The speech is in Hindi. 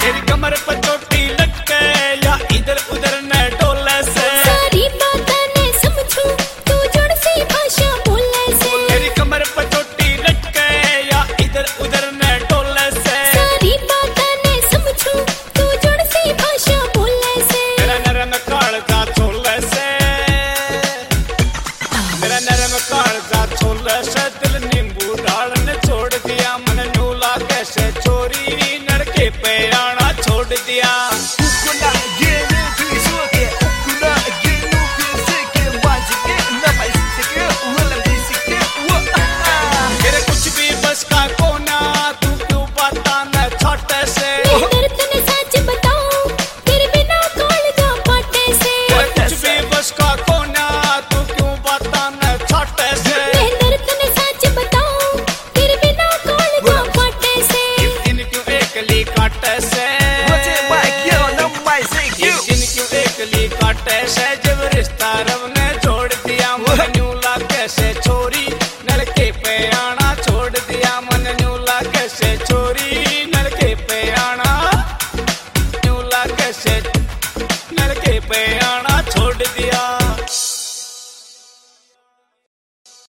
तेरी कमर पर चोटी लटके या इधर उधर न डोले से सारी बातें मैं समझूं तू जुड़ सी भाषा बोले से तेरी कमर पर चोटी लटके या इधर उधर न डोले से सारी बातें मैं समझूं तू जुड़ सी भाषा बोले से मेरा नरम कालजा छोले से मेरा नरम कालजा छोले से दिल नींबू डालने छोड़ दिया मन नूला कैसे चोरी नरके पे आना छोड़ दिया तेरे कुछ भी बस का कोना तू क्यों पता न छोटे से मैं दर्द ने सच बताऊं तेरे बिना कालजा फाटे से तेरे कुछ भी बस का कोना तू क्यों पता न छोटे से मैं दर्द ने सच बताऊं तेरे बिना कालजा फाटे से इस दिन क्यों एकली काटे से इस दिन क्यों एकली काटे से जब रिश्ता रब ने